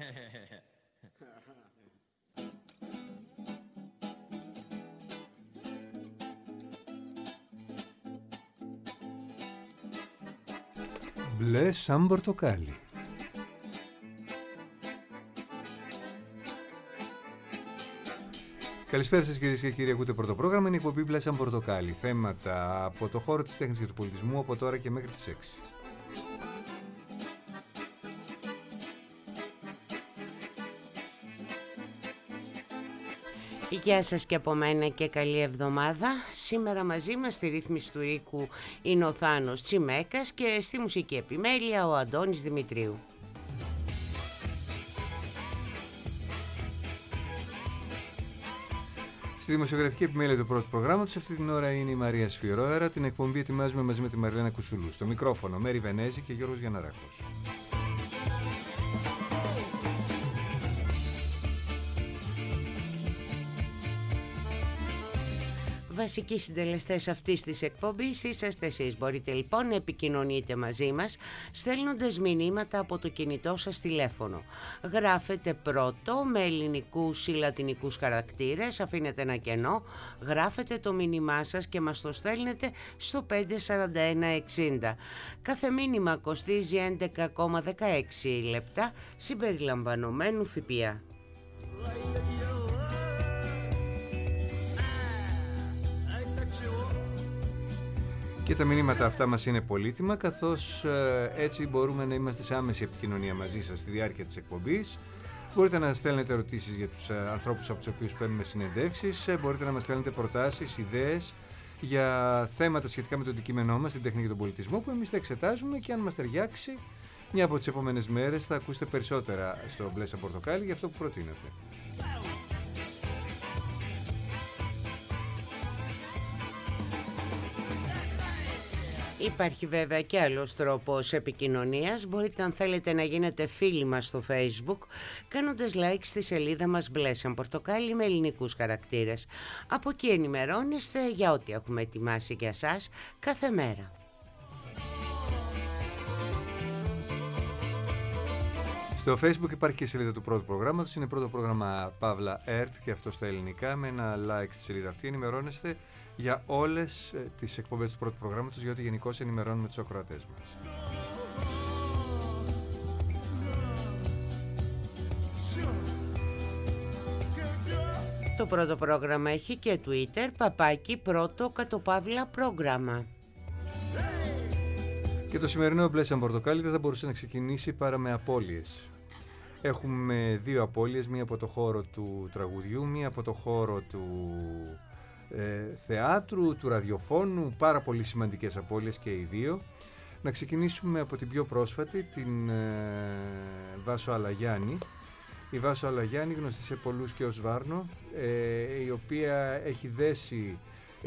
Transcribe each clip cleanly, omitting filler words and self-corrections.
Μπλε σαν πορτοκάλι. Καλησπέρα σας κυρίες και κύριοι, ακούτε πρώτο πρόγραμμα, είναι η εκπομπή Μπλε σαν πορτοκάλι. Θέματα από το χώρο της τέχνης και του πολιτισμού από τώρα και μέχρι τις 6. Γεια σας και από μένα και καλή εβδομάδα. Σήμερα μαζί μας στη ρύθμιση του Ρίκου είναι ο Θάνος Τσιμέκας και στη μουσική επιμέλεια ο Αντώνης Δημητρίου. Στη δημοσιογραφική επιμέλεια του πρώτου προγράμματος αυτή την ώρα είναι η Μαρία Σφυρόερα. Την εκπομπή ετοιμάζουμε μαζί με τη Μαριλένα Κουσουλού. Στο μικρόφωνο Μέρη Βενέζη και Γιώργος Γιανναράκος. Βασικοί συντελεστές αυτής της εκπομπής είσαστε εσείς. Μπορείτε λοιπόν να επικοινωνείτε μαζί μας στέλνοντας μηνύματα από το κινητό σας τηλέφωνο. Γράφετε πρώτο με ελληνικούς ή λατινικούς χαρακτήρες, αφήνετε ένα κενό, γράφετε το μήνυμά σας και μας το στέλνετε στο 54160. Κάθε μήνυμα κοστίζει 11,16 λεπτά συμπεριλαμβανομένου ΦΠΑ. Και τα μηνύματα αυτά μας είναι πολύτιμα, καθώς έτσι μπορούμε να είμαστε σε άμεση επικοινωνία μαζί σας στη διάρκεια της εκπομπής. Μπορείτε να στέλνετε ερωτήσεις για τους ανθρώπους από τους οποίους παίρνουμε συνεντεύξεις, μπορείτε να μας στέλνετε προτάσεις, ιδέες για θέματα σχετικά με το αντικείμενό μας, την τέχνη και τον πολιτισμό, που εμείς θα εξετάζουμε και αν μας ταιριάξει, μια από τις επόμενες μέρες θα ακούσετε περισσότερα στο Μπλε σαν πορτοκάλι για αυτό που προτείνετε. Υπάρχει βέβαια και άλλος τρόπος επικοινωνίας. Μπορείτε, αν θέλετε, να γίνετε φίλοι μας στο Facebook κάνοντας like στη σελίδα μας Μπλε σαν πορτοκάλι με ελληνικούς χαρακτήρες. Από εκεί ενημερώνεστε για ό,τι έχουμε ετοιμάσει για σας κάθε μέρα. Στο Facebook υπάρχει και η σελίδα του πρώτου προγράμματος. Είναι πρώτο πρόγραμμα Παύλα ΕΡΤ και αυτό στα ελληνικά. Με ένα like στη σελίδα αυτή ενημερώνεστε για όλες τις εκπομπές του πρώτου προγράμματος, για ό,τι γενικώς ενημερώνουμε τους ακροατές μας. Το πρώτο πρόγραμμα έχει και Twitter, παπάκι πρώτο _Παύλα πρόγραμμα. Και το σημερινό Μπλε σαν πορτοκάλι δεν θα μπορούσε να ξεκινήσει παρά με απώλειες. Έχουμε δύο απώλειες, μία από το χώρο του τραγουδιού, μία από το χώρο του θεάτρου, του ραδιοφώνου, πάρα πολύ σημαντικές απώλειες και οι δύο. Να ξεκινήσουμε από την πιο πρόσφατη, την Βάσο Αλαγιάννη. Η Βάσο Αλαγιάννη, γνωστή σε πολλούς και ως Βάρνο, η οποία έχει δέσει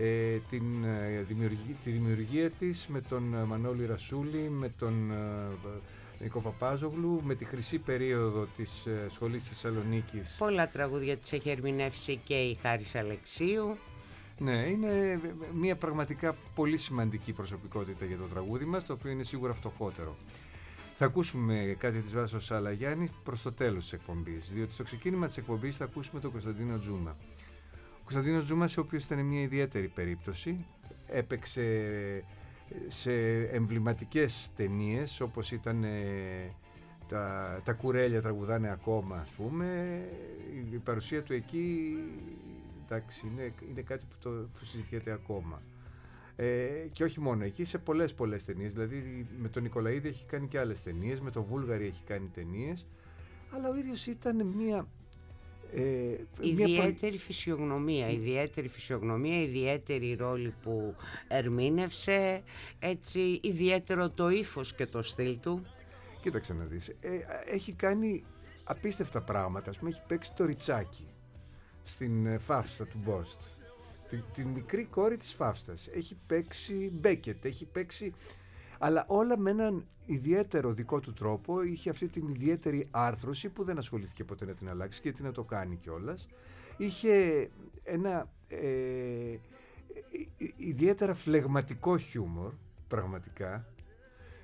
τη δημιουργία της με τον Μανώλη Ρασούλη, με τον Νίκο Παπάζογλου, με τη χρυσή περίοδο της Σχολής Θεσσαλονίκης. Πολλά τραγούδια της έχει ερμηνεύσει και η Χάρης Αλεξίου. Ναι, είναι μια πραγματικά πολύ σημαντική προσωπικότητα για το τραγούδι μας, το οποίο είναι σίγουρα φτωχότερο. Θα ακούσουμε κάτι της Βάσος Αλαγιάννη προς το τέλος της εκπομπής, διότι στο ξεκίνημα της εκπομπής θα ακούσουμε τον Κωνσταντίνο Τζούμα. Ο Κωνσταντίνος Τζούμας, ο οποίος ήταν μια ιδιαίτερη περίπτωση, έπαιξε σε εμβληματικές ταινίες όπως ήταν τα κουρέλια τραγουδάνε ακόμα, ας πούμε. Η παρουσία του εκεί, εντάξει, είναι κάτι που συζητιέται ακόμα. Και όχι μόνο εκεί, σε πολλές ταινίες. Δηλαδή με τον Νικολαίδη έχει κάνει και άλλες ταινίες, με τον Βούλγαρη έχει κάνει ταινίες, αλλά ο ίδιος ήταν μια ιδιαίτερη φυσιογνωμία, ιδιαίτερη ρόλη που ερμήνευσε, έτσι, ιδιαίτερο το ύφος και το στυλ του. Κοίταξε να δεις, έχει κάνει απίστευτα πράγματα. Ας πούμε, έχει παίξει το Ριτσάκι στην Φαύστα του Μπόστ, την μικρή κόρη της Φαύστας, έχει παίξει Μπέκετ, έχει παίξει, αλλά όλα με έναν ιδιαίτερο δικό του τρόπο. Είχε αυτή την ιδιαίτερη άρθρωση που δεν ασχολήθηκε ποτέ να την αλλάξει και τι να το κάνει κιόλας. Είχε ένα ιδιαίτερα φλεγματικό χιούμορ, πραγματικά,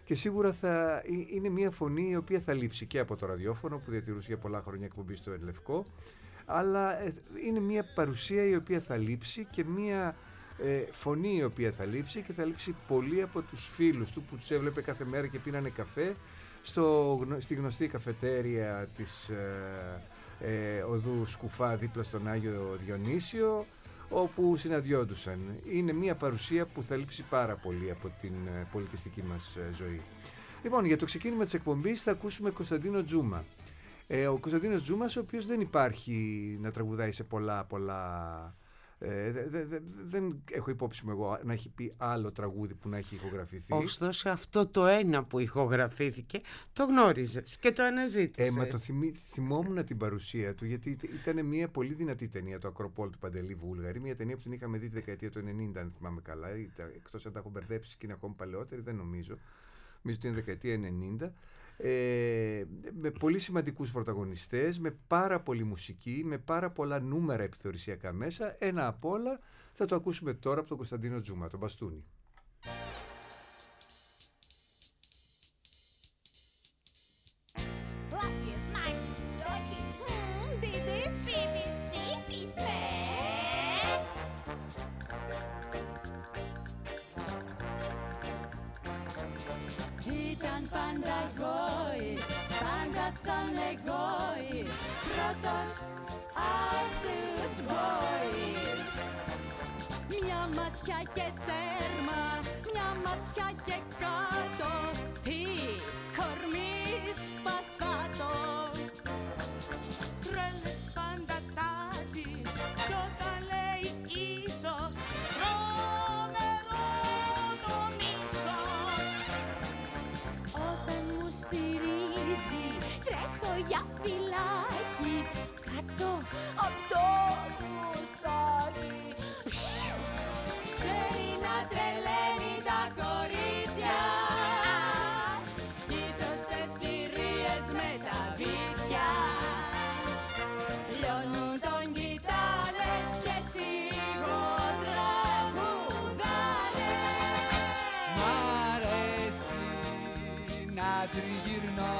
και σίγουρα είναι μια φωνή η οποία θα λείψει και από το ραδιόφωνο που διατηρούσε για πολλά χρόνια εκπομπή στο Ελευκό, αλλά είναι μια παρουσία η οποία θα λείψει και μια φωνή η οποία θα λείψει, και θα λείψει πολύ από τους φίλους του που τους έβλεπε κάθε μέρα και πίνανε καφέ στη γνωστή καφετέρια της οδού Σκουφά δίπλα στον Άγιο Διονύσιο, όπου συναντιόντουσαν. Είναι μια παρουσία που θα λείψει πάρα πολύ από την πολιτιστική μας ζωή. Λοιπόν, για το ξεκίνημα της εκπομπής θα ακούσουμε Κωνσταντίνο Τζούμα. Ο Κωνσταντίνος Τζούμας, ο οποίος δεν υπάρχει να τραγουδάει σε πολλά δεν έχω υπόψη μου εγώ να έχει πει άλλο τραγούδι που να έχει ηχογραφηθεί. Ωστόσο αυτό το ένα που ηχογραφήθηκε το γνώριζες και το αναζήτησες. Μα το θυμόμουν την παρουσία του, γιατί ήταν μια πολύ δυνατή ταινία, το Ακροπόλ του Παντελή Βούλγαρη, μια ταινία που την είχαμε δει τη δεκαετία του 90, αν θυμάμαι καλά, εκτός αν τα έχω μπερδέψει και είναι ακόμη παλαιότερη, δεν νομίζω. Νομίζω ότι είναι δεκαετία 90. Με πολύ σημαντικούς πρωταγωνιστές, με πάρα πολύ μουσική, με πάρα πολλά νούμερα επιθεωρησιακά μέσα. Ένα απ' όλα θα το ακούσουμε τώρα από τον Κωνσταντίνο Τζούμα, τον Μπαστούνι. Ήταν πάντα εγώης, πάντα τον εγώης, πρώτος απ' τους boys. Μια ματιά και τέρμα, μια ματιά και κάτω, τι κορμί σπαθάτο. Τρέλες πάντα τάζει, κι όταν λέει ίσως, τρομερό το μίσος. Όταν μου σφυρίζει, τρέχω για φυλάκι, κάτω απ' το μουστάκι. Ξέρει να τρελαίνει τα κορίτσια, κι οι σωστές κυρίες με τα βίτσια. Λιώνουν τον κοιτάνε και σιγοτραγουδάνε. Μ' αρέσει να τριγυρνώ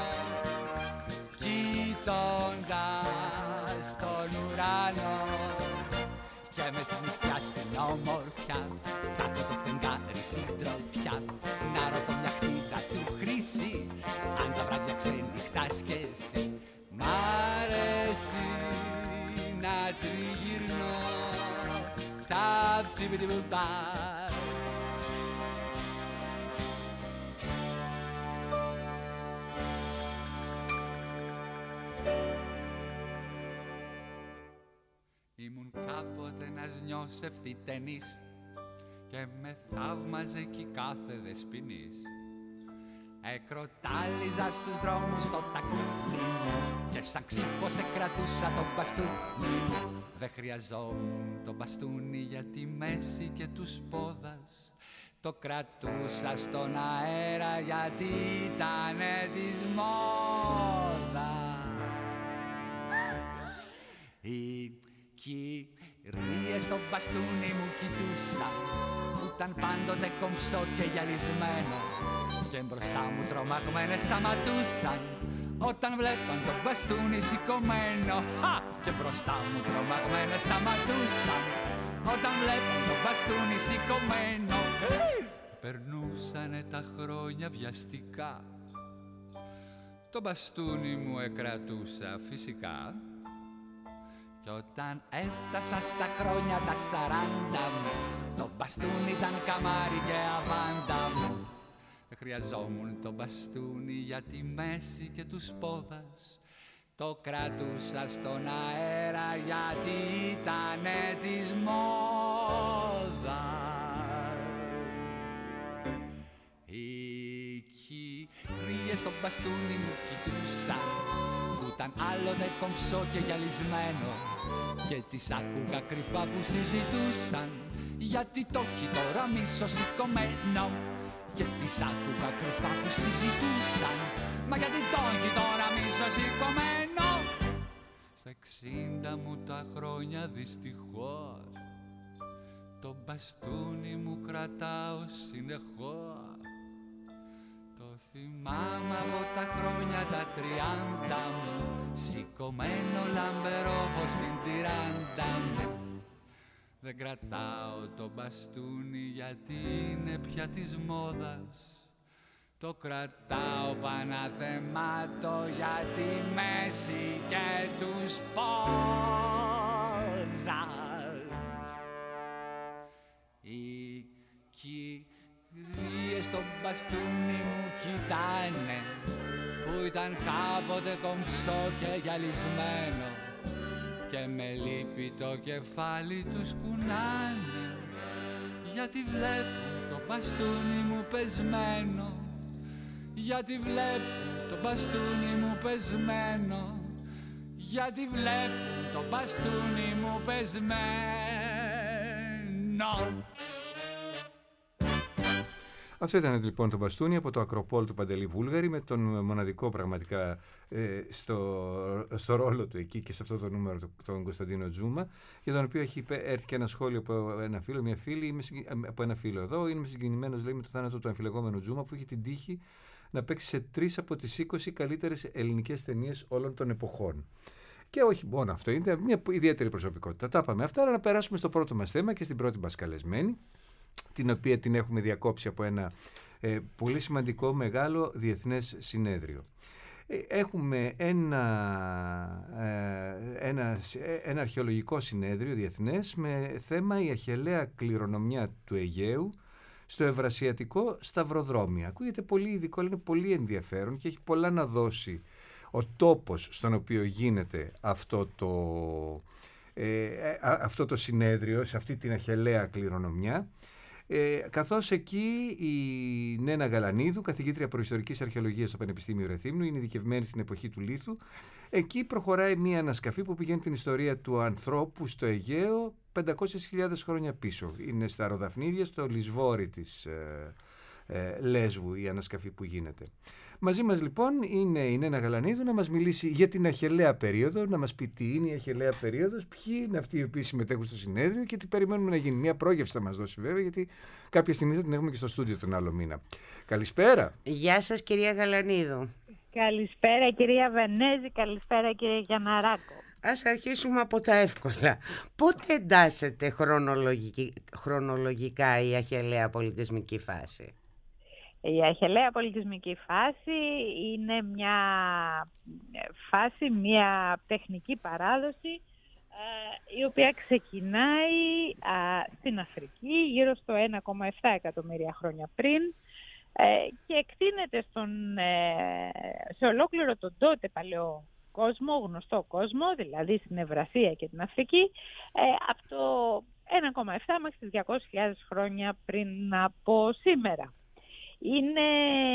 κοιτώντας τον ουρανό, και μες της νυχτιάς την όμορφια θα έχω το φεγγάρι συντροφιά, να ρωτώ μια χτίδα του χρυσή αν τα βράδια ξενυχτάς κι εσύ. Μ' αρέσει να τριγυρνώ τα πτυπιτιμπουμπά. Ήμουν κάποτε ένας νιός ευθυτενής και με θαύμαζε κι κάθε δεσποινής. Εκροτάλιζα στους δρόμους το τακούνι μου και σαν ξύφο σε κρατούσα το μπαστούνι μου. Δεν χρειαζόμουν το μπαστούνι για τη μέση και του πόδας, το κρατούσα στον αέρα γιατί ήτανε της μόδας. Οι κυρίες στο μπαστούνι μου κοιτούσαν, που ήταν πάντοτε κομψό και γυαλισμένο, και μπροστά μου τρομαγμένες σταματούσαν όταν βλέπαν το μπαστούνι σηκωμένο. Και μπροστά μου τρομαγμένες σταματούσαν όταν βλέπαν το μπαστούνι σηκωμένο. Περνούσανε τα χρόνια βιαστικά, το μπαστούνι μου εκρατούσα φυσικά. Κι όταν έφτασα στα χρόνια τα 40 μου, το μπαστούνι ήταν καμάρι και αβάντα μου. Δεν χρειαζόμουν το μπαστούνι για τη μέση και τους πόδας, το κρατούσα στον αέρα γιατί ήτανε της μόδας. Οι κυρίες στο μπαστούνι μου κοιτούσαν, που ήταν άλλοτε κομψό και γυαλισμένο, και τις άκουγα κρυφά που συζητούσαν γιατί το έχει τώρα μίσο σηκωμένο. Και τις άκουγα κρυφά που συζητούσαν, μα γιατί το έχει τώρα μίσο σηκωμένο. Στα 60 μου τα χρόνια δυστυχώς, το μπαστούνι μου κρατάω συνεχώς. Το Θυμάμαι από τα χρόνια τα 30 μου, σηκωμένο λαμπερό στην τυράντα μου. Δεν κρατάω το μπαστούνι γιατί είναι πια της μόδας. Το κρατάω παναθεμάτο για τη μέση και τους πόδας. Οι κυρίες στο μπαστούνι μου κοιτάνε, που ήταν κάποτε κομψό και γυαλισμένο, και με λύπη το κεφάλι τους κουνάνε, γιατί βλέπουν το μπαστούνι μου πεσμένο, γιατί βλέπουν το μπαστούνι μου πεσμένο, γιατί βλέπουν το μπαστούνι μου πεσμένο. Αυτό ήταν λοιπόν το μπαστούνι από το Ακροπόλ του Παντελή Βούλγαρη, με τον μοναδικό πραγματικά στο ρόλο του εκεί και σε αυτό το νούμερο τον Κωνσταντίνο Τζούμα, για τον οποίο έχει έρθει και ένα σχόλιο από ένα φίλο, μια φίλη, από ένα φίλο εδώ. Είμαι συγκινημένος, λέει, με το θάνατο του αμφιλεγόμενου Τζούμα, που έχει την τύχη να παίξει σε 3 από τις 20 καλύτερες ελληνικές ταινίες όλων των εποχών. Και όχι μόνο αυτό, είναι μια ιδιαίτερη προσωπικότητα. Τα είπαμε αυτά, αλλά να περάσουμε στο πρώτο μας θέμα και στην πρώτη μας καλεσμένη, την οποία την έχουμε διακόψει από ένα πολύ σημαντικό μεγάλο διεθνές συνέδριο. Έχουμε ένα αρχαιολογικό συνέδριο διεθνές με θέμα η αχελαία κληρονομιά του Αιγαίου στο Ευρασιατικό Σταυροδρόμι. Ακούγεται πολύ ειδικό, αλλά είναι πολύ ενδιαφέρον και έχει πολλά να δώσει ο τόπος στον οποίο γίνεται αυτό το συνέδριο, σε αυτή την αχελαία κληρονομιά. Καθώς εκεί η Νένα Γαλανίδου, καθηγήτρια προϊστορικής αρχαιολογίας στο Πανεπιστήμιο Ρεθύμνου, είναι ειδικευμένη στην εποχή του Λίθου. Εκεί προχωράει μία ανασκαφή που πηγαίνει την ιστορία του ανθρώπου στο Αιγαίο 500.000 χρόνια πίσω. Είναι στα Ροδαφνίδια, στο Λισβόρι της Λέσβου η ανασκαφή που γίνεται. Μαζί μας λοιπόν είναι η Νένα Γαλανίδου να μας μιλήσει για την αχελαία περίοδο, να μας πει τι είναι η αχελαία περίοδος, ποιοι είναι αυτοί οι οποίοι συμμετέχουν στο συνέδριο και τι περιμένουμε να γίνει. Μια πρόγευση θα μας δώσει βέβαια, γιατί κάποια στιγμή θα την έχουμε και στο στούντιο τον άλλο μήνα. Καλησπέρα. Γεια σας κυρία Γαλανίδου. Καλησπέρα κυρία Βενέζη, καλησπέρα κύριε Γιανναράκο. Ας αρχίσουμε από τα εύκολα. Πότε εντάσσεται χρονολογικά η αχελαία πολιτισμική φάση? Η αχελαία πολιτισμική φάση είναι μια φάση, μια τεχνική παράδοση η οποία ξεκινάει στην Αφρική γύρω στο 1,7 εκατομμύρια χρόνια πριν και εκτείνεται σε ολόκληρο τον τότε παλαιό κόσμο, γνωστό κόσμο, δηλαδή στην Ευρασία και την Αφρική, από το 1,7 μέχρι τις 200.000 χρόνια πριν από σήμερα. Είναι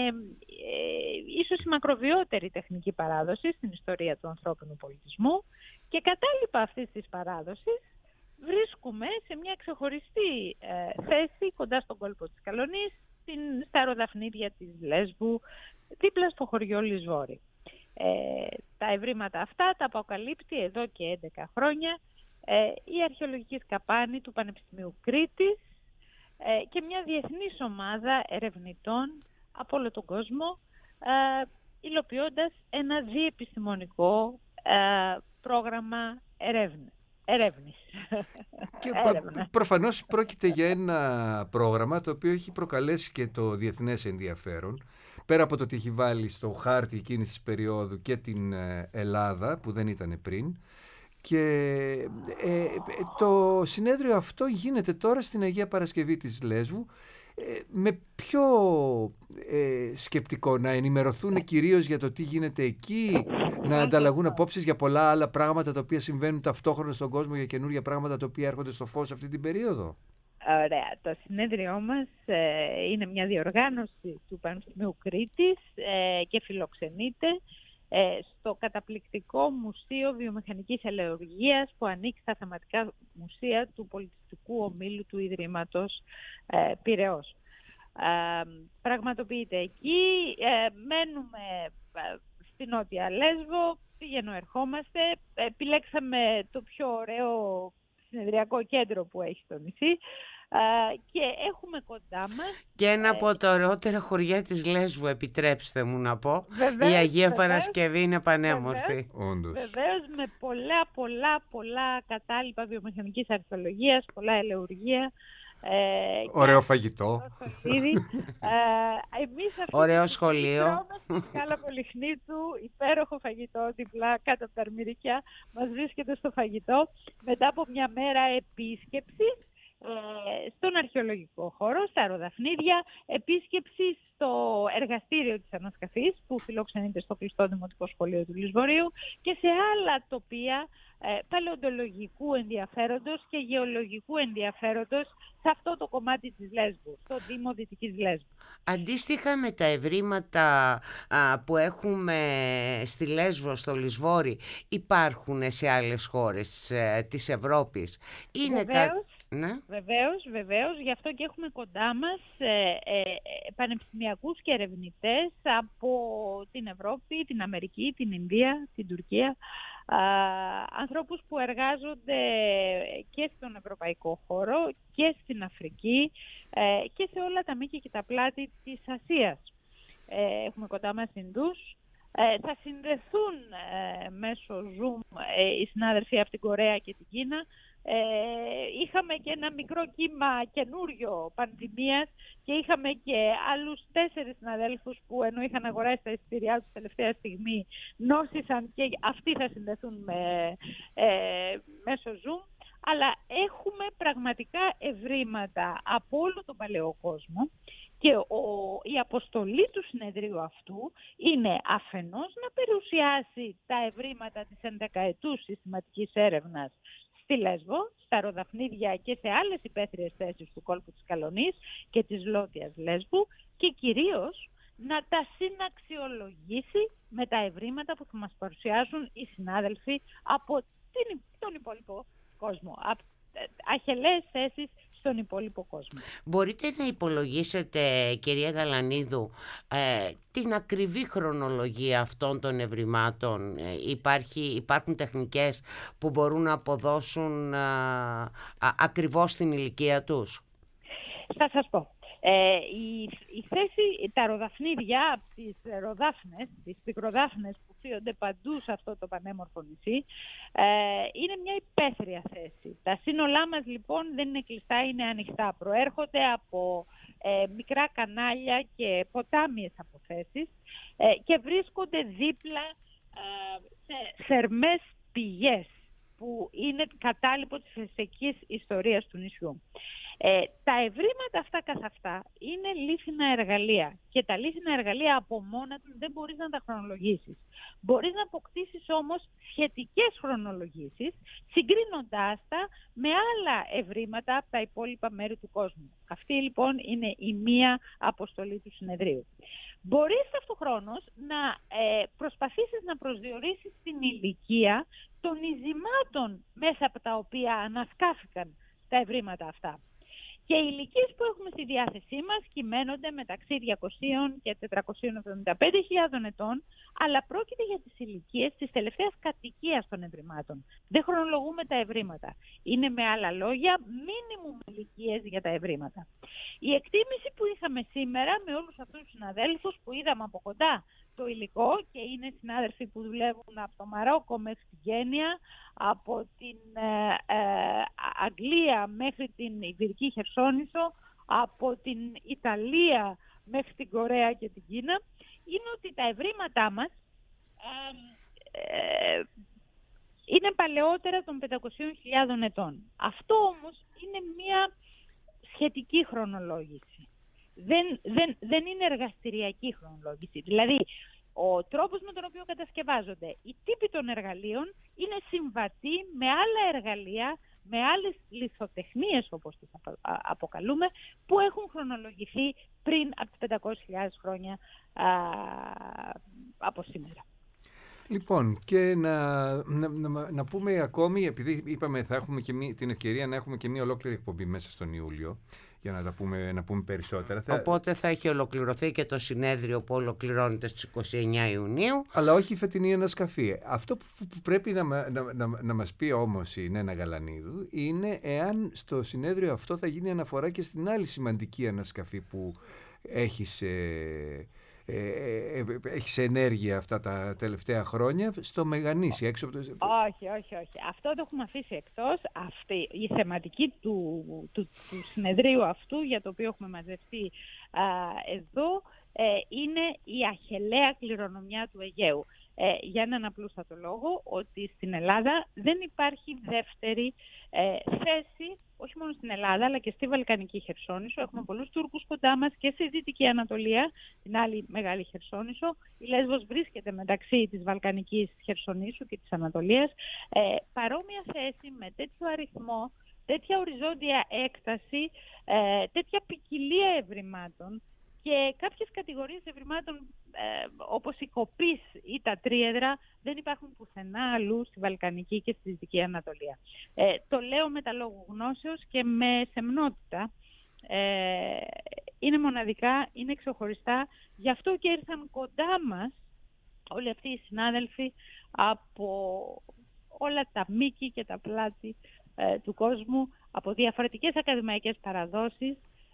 ίσως η μακροβιότερη τεχνική παράδοση στην ιστορία του ανθρώπινου πολιτισμού και κατάλοιπα αυτής της παράδοσης βρίσκουμε σε μια ξεχωριστή θέση κοντά στον κόλπο της Καλονής, στα Ροδαφνίδια της Λέσβου, δίπλα στο χωριό Λισβόρι. Τα ευρήματα αυτά τα αποκαλύπτει εδώ και 11 χρόνια η αρχαιολογική σκαπάνη του Πανεπιστημίου Κρήτης και μια διεθνής ομάδα ερευνητών από όλο τον κόσμο, υλοποιώντας ένα διεπιστημονικό πρόγραμμα ερεύνης. Και προφανώς πρόκειται για ένα πρόγραμμα το οποίο έχει προκαλέσει και το διεθνές ενδιαφέρον, πέρα από το ότι έχει βάλει στο χάρτη εκείνης της περίοδου και την Ελλάδα που δεν ήταν πριν. Και το συνέδριο αυτό γίνεται τώρα στην Αγία Παρασκευή της Λέσβου, με πιο σκεπτικό, να ενημερωθούν κυρίως για το τι γίνεται εκεί, να ανταλλαγούν απόψεις για πολλά άλλα πράγματα τα οποία συμβαίνουν ταυτόχρονα στον κόσμο, για καινούργια πράγματα τα οποία έρχονται στο φως αυτή την περίοδο. Ωραία. Το συνέδριό μας είναι μια διοργάνωση του Πανεπιστημίου Κρήτης και φιλοξενείται στο καταπληκτικό Μουσείο Βιομηχανικής Αλλεουργίας που ανήκει στα θεματικά μουσεία του Πολιτιστικού Ομίλου του Ιδρύματος Πειραιώς. Πραγματοποιείται εκεί, μένουμε στη Νότια Λέσβο, ερχόμαστε, επιλέξαμε το πιο ωραίο συνεδριακό κέντρο που έχει στο νησί, και έχουμε κοντά μας... Και ένα από τα ωραιότερα χωριά της Λέσβου, επιτρέψτε μου να πω. Βεβαίως, Η Αγία βεβαίως, Παρασκευή είναι πανέμορφη. Όντως. Βεβαίως, με πολλά κατάλοιπα βιομηχανικής αρχαιολογίας, πολλά ελαιουργία. Ωραίο φαγητό. Ωραίο σχολείο. Στη Σκάλα Πολυχνίτσου, υπέροχο φαγητό δίπλα κάτω από τα αρμυρίκια, μας βρίσκεται στο φαγητό μετά από μια μέρα επίσκεψης στον αρχαιολογικό χώρο, στα Αεροδαφνίδια, επίσκεψη στο εργαστήριο της ανασκαφής που φιλοξενείται στο κλειστό Δημοτικό Σχολείο του Λησβορείου και σε άλλα τοπία παλαιοντολογικού ενδιαφέροντος και γεωλογικού ενδιαφέροντος σε αυτό το κομμάτι της Λέσβου, στο Δήμο Δυτικής Λέσβου. Αντίστοιχα με τα ευρήματα που έχουμε στη Λέσβο, στο Λησβόρι, υπάρχουν σε άλλες χώρες της Ευρώπης. Είναι Ναι. Βεβαίως, γι' αυτό και έχουμε κοντά μας πανεπιστημιακούς και ερευνητές από την Ευρώπη, την Αμερική, την Ινδία, την Τουρκία, ανθρώπους που εργάζονται και στον ευρωπαϊκό χώρο και στην Αφρική και σε όλα τα μήκη και τα πλάτη της Ασίας. Έχουμε κοντά μας Ινδούς. Θα συνδεθούν μέσω Zoom οι συνάδελφοι από την Κορέα και την Κίνα. Είχαμε και ένα μικρό κύμα καινούριο πανδημίας και είχαμε και άλλους 4 συναδέλφους που ενώ είχαν αγοράσει τα εισιτήριά τους τελευταία στιγμή νόσησαν και αυτοί θα συνδεθούν μέσω Zoom. Αλλά έχουμε πραγματικά ευρήματα από όλο τον παλαιό κόσμο και η αποστολή του συνεδρίου αυτού είναι αφενός να παρουσιάσει τα ευρήματα της 11ετούς συστηματικής έρευνας στη Λέσβο, στα Αεροδαφνίδια και σε άλλες υπαίθριες θέσεις του κόλπου της Καλονής και της Λότιας Λέσβου και κυρίως να τα συναξιολογήσει με τα ευρήματα που θα μας παρουσιάσουν οι συνάδελφοι από τον υπόλοιπο κόσμο, από αχελαίες θέσεις στον υπόλοιπο κόσμο. Μπορείτε να υπολογίσετε, κυρία Γαλανίδου, την ακριβή χρονολογία αυτών των ευρημάτων? Υπάρχουν τεχνικές που μπορούν να αποδώσουν ακριβώς την ηλικία τους? Θα σας πω. Η θέση, τα ροδαφνίδια από τις ροδάφνες, τις πικροδάφνες που φύονται παντού σε αυτό το πανέμορφο νησί, είναι μια υπαίθρια θέση. Τα σύνολά μας λοιπόν δεν είναι κλειστά, είναι ανοιχτά. Προέρχονται από μικρά κανάλια και ποτάμιες αποθέσεις και βρίσκονται δίπλα σε θερμές πηγές που είναι κατάλοιπο της φυσικής ιστορίας του νησιού. Τα ευρήματα αυτά καθ' αυτά είναι λίθινα εργαλεία και τα λίθινα εργαλεία από μόνα τους δεν μπορείς να τα χρονολογήσεις. Μπορείς να αποκτήσεις όμως σχετικές χρονολογήσεις συγκρίνοντάς τα με άλλα ευρήματα από τα υπόλοιπα μέρη του κόσμου. Αυτή λοιπόν είναι η μία αποστολή του συνεδρίου. Μπορείς αυτοχρόνως να προσπαθήσεις να προσδιορίσεις την ηλικία των ειζημάτων μέσα από τα οποία ανασκάφηκαν τα ευρήματα αυτά. Και οι ηλικίες που έχουμε στη διάθεσή μας κυμαίνονται μεταξύ 200 και 475.000 ετών, αλλά πρόκειται για τις ηλικίες της τελευταίας κατοικίας των ευρημάτων. Δεν χρονολογούμε τα ευρήματα. Είναι με άλλα λόγια μίνιμουμ ηλικίες για τα ευρήματα. Η εκτίμηση που είχαμε σήμερα με όλους αυτούς τους συναδέλφους που είδαμε από κοντά το υλικό και είναι συνάδελφοι που δουλεύουν από το Μαρόκο μέχρι την Κένια, από την Αγγλία μέχρι την Ιβηρική Χερσόνησο, από την Ιταλία μέχρι την Κορέα και την Κίνα, είναι ότι τα ευρήματά μας είναι παλαιότερα των 500.000 ετών. Αυτό όμως είναι μια σχετική χρονολόγηση. Δεν είναι εργαστηριακή χρονολόγηση. Δηλαδή, ο τρόπος με τον οποίο κατασκευάζονται οι τύποι των εργαλείων είναι συμβατοί με άλλα εργαλεία, με άλλες λιθοτεχνίες όπως τις αποκαλούμε, που έχουν χρονολογηθεί πριν από τις 500.000 χρόνια από σήμερα. Λοιπόν, και να πούμε ακόμη, επειδή είπαμε θα έχουμε και την ευκαιρία να έχουμε και μια ολόκληρη εκπομπή μέσα στον Ιούλιο, για να πούμε περισσότερα. Οπότε θα έχει ολοκληρωθεί και το συνέδριο που ολοκληρώνεται στις 29 Ιουνίου. Αλλά όχι η φετινή ανασκαφή. Αυτό που πρέπει να μας πει όμως η Νένα Γαλανίδου είναι εάν στο συνέδριο αυτό θα γίνει αναφορά και στην άλλη σημαντική ανασκαφή που έχει σε ενέργεια αυτά τα τελευταία χρόνια στο Μεγανήσι έξω από το... Όχι. Αυτό το έχουμε αφήσει εκτός. Αυτή η θεματική του συνεδρίου αυτού, για το οποίο έχουμε μαζευτεί εδώ, είναι η αχελαία κληρονομιά του Αιγαίου. Για έναν απλούστατο λόγο, ότι στην Ελλάδα δεν υπάρχει δεύτερη θέση, όχι μόνο στην Ελλάδα, αλλά και στη Βαλκανική Χερσόνησο. Έχουμε πολλούς Τούρκους κοντά μας και στη Δυτική Ανατολία, την άλλη μεγάλη Χερσόνησο. Η Λέσβος βρίσκεται μεταξύ της Βαλκανικής Χερσονήσου και της Ανατολίας. Παρόμοια θέση, με τέτοιο αριθμό, τέτοια οριζόντια έκταση, τέτοια ποικιλία ευρημάτων και κάποιες κατηγορίες ευρημάτων όπως η κοπής ή τα τρίεδρα δεν υπάρχουν πουθενά αλλού στη Βαλκανική και στη Δυτική Ανατολία. Το λέω με τα λόγου γνώσεως και με σεμνότητα. Είναι μοναδικά, είναι ξεχωριστά. Γι' αυτό και ήρθαν κοντά μας όλοι αυτοί οι συνάδελφοι από όλα τα μήκη και τα πλάτη του κόσμου, από διαφορετικές ακαδημαϊκές παραδόσεις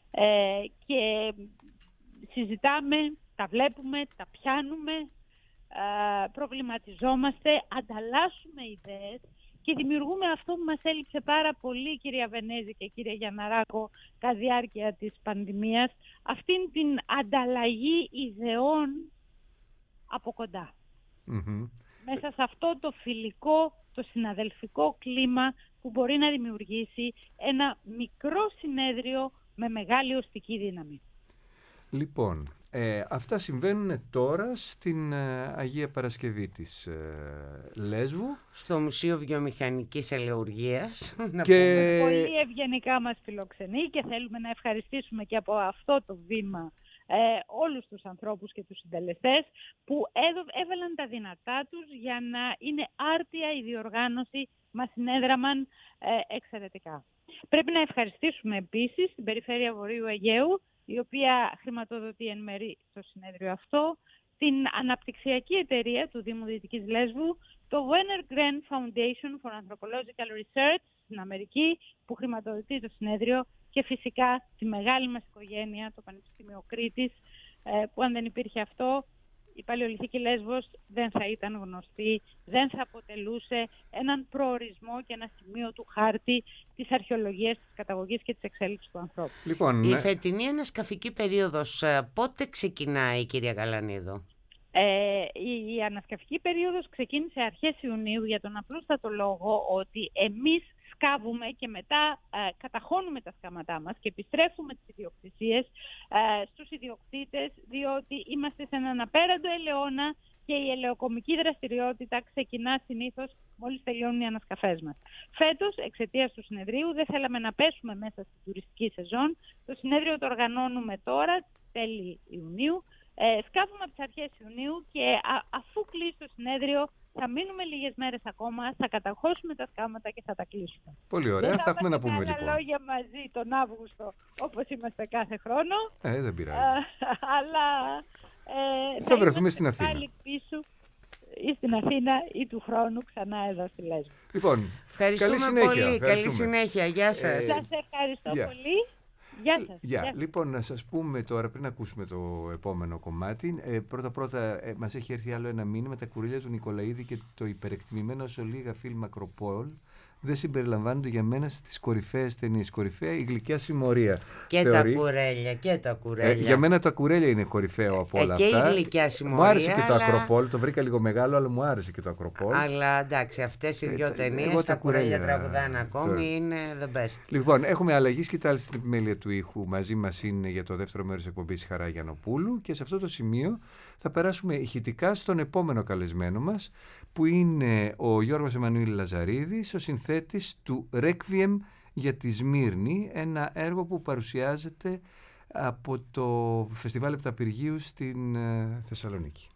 και συζητάμε, τα βλέπουμε, τα πιάνουμε, προβληματιζόμαστε, ανταλλάσσουμε ιδέες και δημιουργούμε αυτό που μας έλειψε πάρα πολύ, κυρία Βενέζη και κύριε Γιανναράκο, κατά διάρκεια της πανδημίας, αυτήν την ανταλλαγή ιδεών από κοντά. Μέσα σε αυτό το φιλικό, το συναδελφικό κλίμα που μπορεί να δημιουργήσει ένα μικρό συνέδριο με μεγάλη οστική δύναμη. Λοιπόν, αυτά συμβαίνουν τώρα στην Αγία Παρασκευή της Λέσβου. Στο Μουσείο Βιομηχανικής Ελεουργίας. Και... Πολύ ευγενικά μας φιλοξενεί και θέλουμε να ευχαριστήσουμε και από αυτό το βήμα όλους τους ανθρώπους και τους συντελεστές που έβαλαν τα δυνατά τους για να είναι άρτια η διοργάνωση, μας συνέδραμαν εξαιρετικά. Πρέπει να ευχαριστήσουμε επίσης την Περιφέρεια Βορείου Αιγαίου, η οποία χρηματοδοτεί εν μέρει το συνέδριο αυτό, την αναπτυξιακή εταιρεία του Δήμου Δυτικής Λέσβου, το Werner Grand Foundation for Anthropological Research στην Αμερική, που χρηματοδοτεί το συνέδριο, και φυσικά τη μεγάλη μας οικογένεια, το Πανεπιστήμιο Κρήτης, που αν δεν υπήρχε αυτό, η Παλαιολιθική Λέσβος δεν θα ήταν γνωστή, δεν θα αποτελούσε έναν προορισμό και ένα σημείο του χάρτη της αρχαιολογίας, της καταγωγής και της εξέλιξης του ανθρώπου. Λοιπόν, η φετινή ανασκαφική περίοδος πότε ξεκινάει, κυρία Γαλανίδου? Η ανασκαφική περίοδος ξεκίνησε αρχές Ιουνίου για τον απλούστατο λόγο ότι εμείς σκάβουμε και μετά καταχώνουμε τα σκάματά μας και επιστρέφουμε τις ιδιοκτησίες στους ιδιοκτήτες, διότι είμαστε σε έναν απέραντο ελαιώνα και η ελαιοκομική δραστηριότητα ξεκινά συνήθως μόλις τελειώνουν οι ανασκαφές μας. Φέτος, εξαιτίας του συνεδρίου, δεν θέλαμε να πέσουμε μέσα στην τουριστική σεζόν. Το συνέδριο το οργανώνουμε τώρα, τέλη Ιουνίου. Σκάβουμε από τις αρχές Ιουνίου και αφού κλείσει το συνέδριο θα μείνουμε λίγες μέρες ακόμα, θα καταχώσουμε τα σκάματα και θα τα κλείσουμε. Πολύ ωραία, θα έχουμε να πούμε λοιπόν. Λόγια μαζί τον Αύγουστο, όπως είμαστε κάθε χρόνο. Δεν πειράζει. Αλλά θα βρεθούμε στην Αθήνα. Πάλι πίσω ή στην Αθήνα ή του χρόνου ξανά εδώ στη Λέσβο. Λοιπόν, ευχαριστούμε καλή συνέχεια. Πολύ. Καλή συνέχεια. Γεια σας. Σας ευχαριστώ πολύ. Γεια σας. Γεια. Λοιπόν, να σας πούμε τώρα, πριν ακούσουμε το επόμενο κομμάτι, πρώτα μας έχει έρθει άλλο ένα μήνυμα, τα κουρέλια του Νικολαίδη και το υπερεκτιμημένο Σολίγα Φιλμ Ακροπόλ δεν συμπεριλαμβάνονται για μένα στις κορυφαίες ταινίες. Κορυφαία η Γλυκιά Συμμορία. Και θεωρεί. Τα κουρέλια. Για μένα τα κουρέλια είναι κορυφαίο από όλα αυτά. Και η Γλυκιά Συμμορία. Μου άρεσε και το Ακροπόλ, το βρήκα λίγο μεγάλο, αλλά μου άρεσε και το Ακροπόλ. Αλλά εντάξει, αυτές οι δύο ταινίες, τα κουρέλια τραγουδάνε ακόμη, είναι the best. Λοιπόν, έχουμε αλλαγή σκητάλη στην επιμέλεια του ήχου. Μαζί μας είναι για το δεύτερο μέρος της εκπομπής η Χαρά Γιαννοπούλου και σε αυτό το σημείο θα περάσουμε ηχητικά στον επόμενο καλεσμένο μας, που είναι ο Γιώργος Εμμανουήλ Λαζαρίδης, ο συνθέτης του Requiem για τη Σμύρνη, ένα έργο που παρουσιάζεται από το Φεστιβάλ Επταπηργίου στην Θεσσαλονίκη.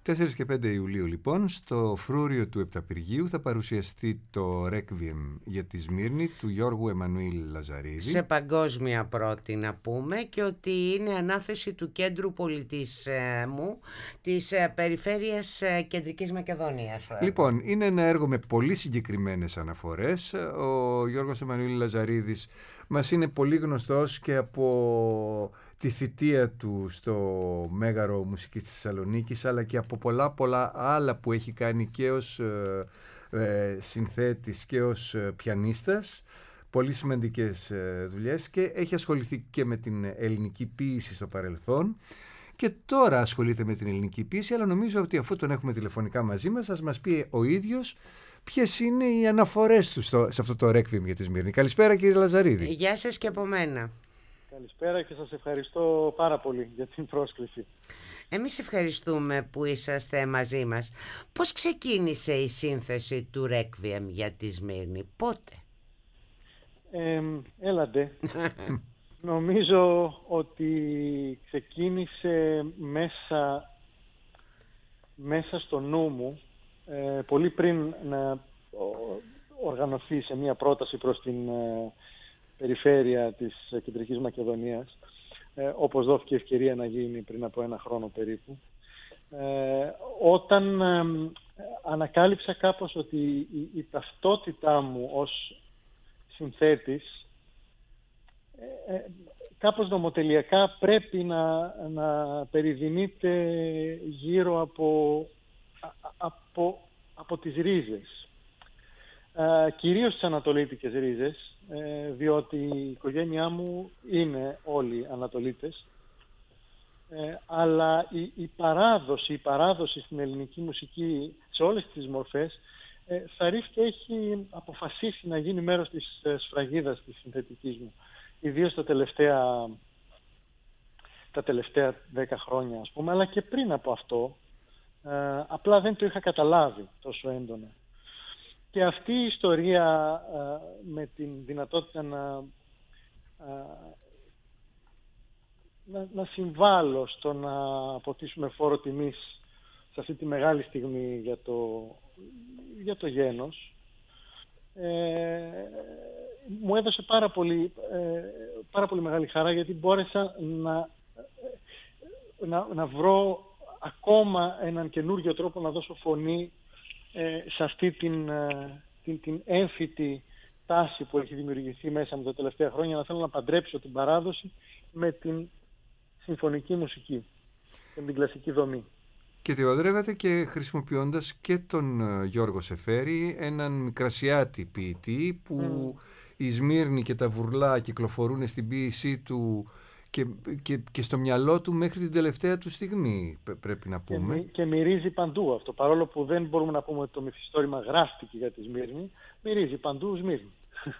4 και 5 Ιουλίου λοιπόν στο φρούριο του Επταπηργείου θα παρουσιαστεί το Requiem για τη Σμύρνη του Γιώργου Εμμανουήλ Λαζαρίδη. Σε παγκόσμια πρώτη να πούμε, και ότι είναι ανάθεση του Κέντρου Πολιτισμού της Περιφέρειας Κεντρικής Μακεδονίας. Λοιπόν, είναι ένα έργο με πολύ συγκεκριμένες αναφορές. Ο Γιώργος Εμμανουήλ Λαζαρίδης μας είναι πολύ γνωστός και από τη θητεία του στο Μέγαρο Μουσικής της Θεσσαλονίκης, αλλά και από πολλά άλλα που έχει κάνει και ως συνθέτης και ως πιανίστας. Πολύ σημαντικές δουλειές, και έχει ασχοληθεί και με την ελληνική ποίηση στο παρελθόν και τώρα ασχολείται με την ελληνική ποίηση, αλλά νομίζω ότι αφού τον έχουμε τηλεφωνικά μαζί μας, θα μας πει ο ίδιος ποιες είναι οι αναφορές του σε αυτό το Requiem για τη Σμύρνη. Καλησπέρα κύριε Λαζαρίδη. Γεια σας και από μένα. Καλησπέρα και σας ευχαριστώ πάρα πολύ για την πρόσκληση. Εμείς ευχαριστούμε που είσαστε μαζί μας. Πώς ξεκίνησε η σύνθεση του Requiem για τη Σμύρνη, πότε? Έλατε. Νομίζω ότι ξεκίνησε μέσα στο νου μου, πολύ πριν να οργανωθεί σε μια πρόταση προς την περιφέρεια της Κεντρικής Μακεδονίας, όπως δόθηκε ευκαιρία να γίνει πριν από 1 χρόνο περίπου, όταν ανακάλυψα κάπως ότι η ταυτότητά μου ως συνθέτης κάπως νομοτελειακά πρέπει να περιδυνείται γύρω από τις ρίζες. Κυρίως τις ανατολίτικες ρίζες, διότι η οικογένειά μου είναι όλοι Ανατολίτες, αλλά η παράδοση στην ελληνική μουσική σε όλες τις μορφές και έχει αποφασίσει να γίνει μέρος της σφραγίδας της συνθετικής μου. Ιδίως τα τελευταία 10 χρόνια, ας πούμε, αλλά και πριν από αυτό, απλά δεν το είχα καταλάβει τόσο έντονα. Και αυτή η ιστορία με την δυνατότητα να συμβάλλω στο να αποτίσουμε φόρο τιμής σε αυτή τη μεγάλη στιγμή για το γένος, μου έδωσε πάρα πολύ μεγάλη χαρά, γιατί μπόρεσα να βρω ακόμα έναν καινούργιο τρόπο να δώσω φωνή σε αυτή την έμφυτη τάση που έχει δημιουργηθεί μέσα μου τα τελευταία χρόνια, να θέλω να παντρέψω την παράδοση με την συμφωνική μουσική και την κλασική δομή. Και τη παντρεύεται και χρησιμοποιώντας και τον Γιώργο Σεφέρη, έναν μικρασιάτη ποιητή που η Σμύρνη και τα Βουρλά κυκλοφορούν στην ποίησή του και στο μυαλό του μέχρι την τελευταία του στιγμή, πρέπει να πούμε. Και μυρίζει παντού αυτό, παρόλο που δεν μπορούμε να πούμε ότι το μυθιστόρημα γράφτηκε για τη Σμύρνη, μυρίζει παντού Σμύρνη.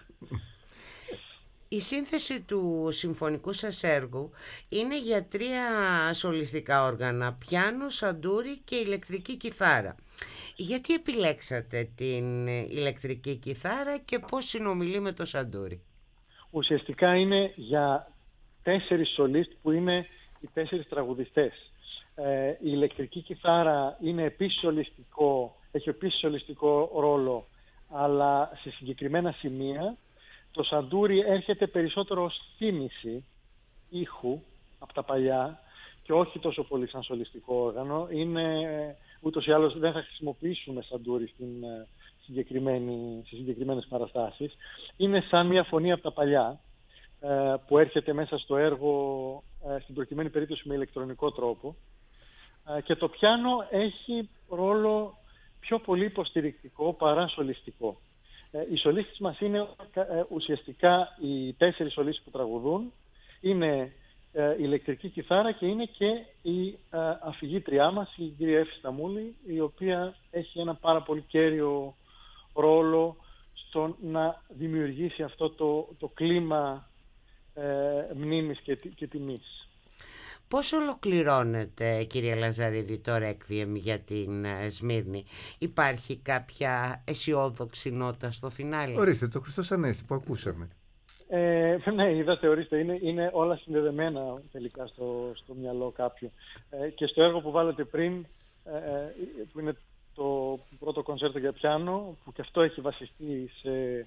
Η σύνθεση του συμφωνικού σας έργου είναι για 3 σολιστικά όργανα, πιάνο, σαντούρι και ηλεκτρική κιθάρα. Γιατί επιλέξατε την ηλεκτρική κιθάρα και πώς συνομιλεί με το σαντούρι? Ουσιαστικά είναι για 4 σολίστ που είναι οι 4 τραγουδιστές. Η ηλεκτρική κιθάρα είναι έχει επίσης σολιστικό ρόλο, αλλά σε συγκεκριμένα σημεία. Το σαντούρι έρχεται περισσότερο ως θύμηση ήχου από τα παλιά και όχι τόσο πολύ σαν σολιστικό όργανο. Ούτως ή άλλως δεν θα χρησιμοποιήσουμε σαντούρι στις συγκεκριμένες παραστάσεις. Είναι σαν μια φωνή από τα παλιά που έρχεται μέσα στο έργο, στην προκειμένη περίπτωση με ηλεκτρονικό τρόπο. Και το πιάνο έχει ρόλο πιο πολύ υποστηρικτικό παρά σολιστικό. Οι σολίστες μας είναι ουσιαστικά οι 4 σολίστες που τραγουδούν, είναι η ηλεκτρική κιθάρα και είναι και η αφηγήτριά μας, η κυρία Εύη Σταμούλη, η οποία έχει ένα πάρα πολύ κέριο ρόλο στο να δημιουργήσει αυτό το κλίμα μνήμης και τιμής. Πώς ολοκληρώνεται, κύριε Λαζαρίδη, το Requiem για την Σμύρνη? Υπάρχει κάποια αισιόδοξη νότα στο φινάλε? Ορίστε, το Χριστός Ανέστη που ακούσαμε. Ναι, είδατε, ορίστε, είναι όλα συνδεδεμένα τελικά στο μυαλό κάποιου. Και στο έργο που βάλατε πριν, που είναι το πρώτο κονσέρτο για πιάνο, που και αυτό έχει βασιστεί σε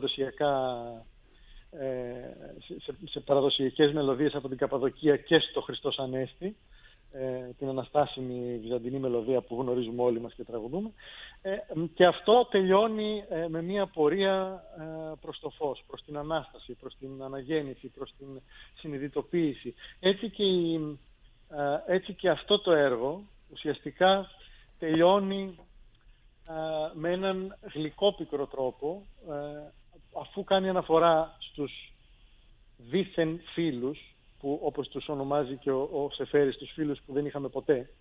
σε παραδοσιακές μελωδίες από την Καπαδοκία και στο Χριστός Ανέστη, την αναστάσιμη βυζαντινή μελωδία που γνωρίζουμε όλοι μας και τραγουδούμε, και αυτό τελειώνει με μια πορεία προς το φως, προς την Ανάσταση, προς την αναγέννηση, προς την συνειδητοποίηση. Έτσι και αυτό το έργο ουσιαστικά τελειώνει με έναν γλυκόπικρο τρόπο, αφού κάνει αναφορά στους δίθεν φίλους, που όπως τους ονομάζει και ο Σεφέρης, τους φίλους που δεν είχαμε ποτέ,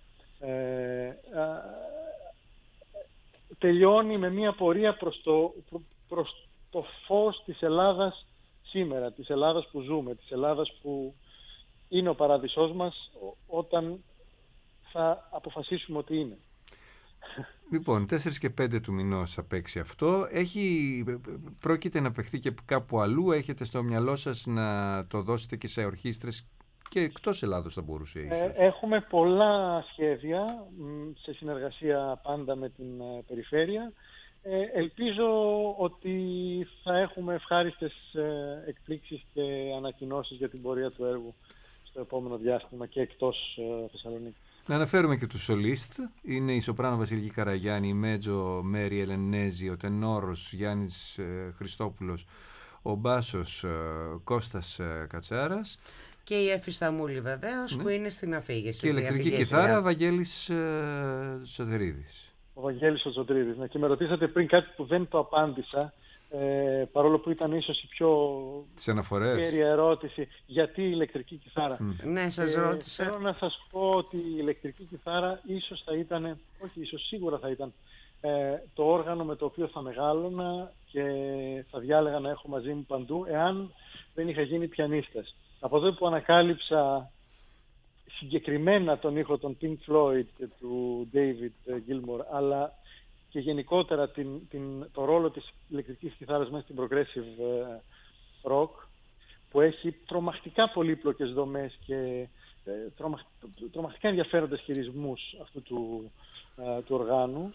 τελειώνει με μια πορεία προς το φως της Ελλάδας σήμερα, της Ελλάδας που ζούμε, της Ελλάδας που είναι ο παράδεισός μας όταν θα αποφασίσουμε ότι είναι. Λοιπόν, 4 και 5 του μηνός θα παίξει αυτό. Πρόκειται να παιχθεί και κάπου αλλού? Έχετε στο μυαλό σας να το δώσετε και σε ορχήστρες και εκτός Ελλάδος θα μπορούσε ίσως? Έχουμε πολλά σχέδια, σε συνεργασία πάντα με την περιφέρεια. Ελπίζω ότι θα έχουμε ευχάριστες εκπλήξεις και ανακοινώσεις για την πορεία του έργου στο επόμενο διάστημα και εκτός Θεσσαλονίκη. Να αναφέρουμε και τους σολίστ. Είναι η σοπράνο Βασιλική Καραγιάννη, η μέτζο Μέρη Ελενέζη, ο τενόρος Γιάννης Χριστόπουλος, ο μπάσος Κώστας Κατσάρας και η Έφη Σταμούλη βεβαίως, που είναι στην αφήγηση. Και η ηλεκτρική κιθάρα Βαγγέλης Σωτηρίδης. Ο Βαγγέλης Σωτηρίδης. Και με ρωτήσατε πριν κάτι που δεν το απάντησα, παρόλο που ήταν ίσως η πιο κέρια ερώτηση, γιατί η ηλεκτρική κιθάρα. Ναι, σας ρώτησα. Θέλω να σας πω ότι η ηλεκτρική κιθάρα ίσως θα ήταν, όχι ίσως, σίγουρα θα ήταν το όργανο με το οποίο θα μεγάλωνα και θα διάλεγα να έχω μαζί μου παντού, εάν δεν είχα γίνει πιανίστας. Από εδώ που ανακάλυψα συγκεκριμένα τον ήχο των Pink Floyd και του David Gilmour, αλλά και γενικότερα το ρόλο της ηλεκτρικής κιθάρας μέσα στην progressive rock, που έχει τρομακτικά πολύπλοκες δομές και τρομακτικά ενδιαφέροντες χειρισμούς αυτού του οργάνου,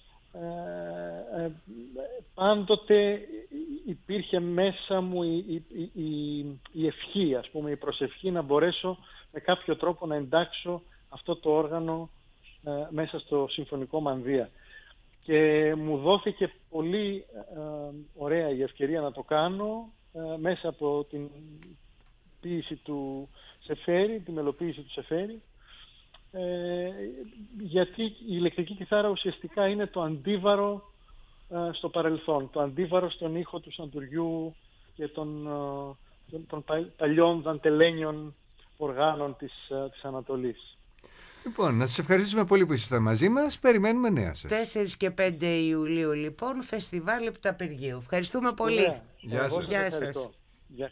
πάντοτε υπήρχε μέσα μου η ευχή, ας πούμε, η προσευχή να μπορέσω με κάποιο τρόπο να εντάξω αυτό το όργανο μέσα στο συμφωνικό μανδύα. Και μου δόθηκε πολύ ωραία η ευκαιρία να το κάνω μέσα από την ποίηση του Σεφέρη, τη μελοποίηση του Σεφέρη, γιατί η ηλεκτρική κιθάρα ουσιαστικά είναι το αντίβαρο στο παρελθόν, το αντίβαρο στον ήχο του σαντουριού και των παλιών δαντελένιων οργάνων της Ανατολής. Λοιπόν, να σας ευχαριστήσουμε πολύ που ήσασταν μαζί μας. Περιμένουμε νέα σας. 4 και 5 Ιουλίου λοιπόν, φεστιβάλ Επταπεργείου. Ευχαριστούμε πολύ. Ωραία. Γεια σας. Γεια σας. Γεια.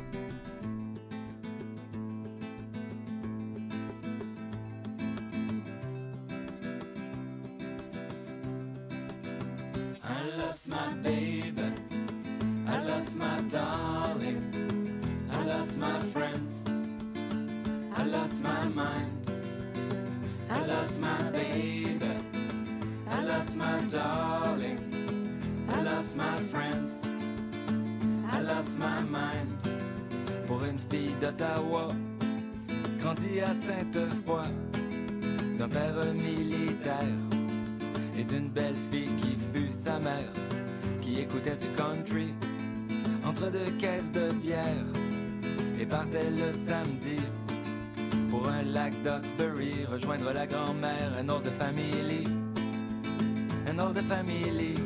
I lost my baby, I lost my darling, I lost my friends, I lost my mind. I lost my baby, I lost my darling, I lost my friends, I lost my mind. Pour une fille d'Ottawa, grandie à Sainte-Foy, d'un père militaire et d'une belle fille qui fut sa mère, qui écoutait du country entre deux caisses de bière et partait le samedi pour un lac d'Oxbury, rejoindre la grand-mère, un autre famille, un autre famille.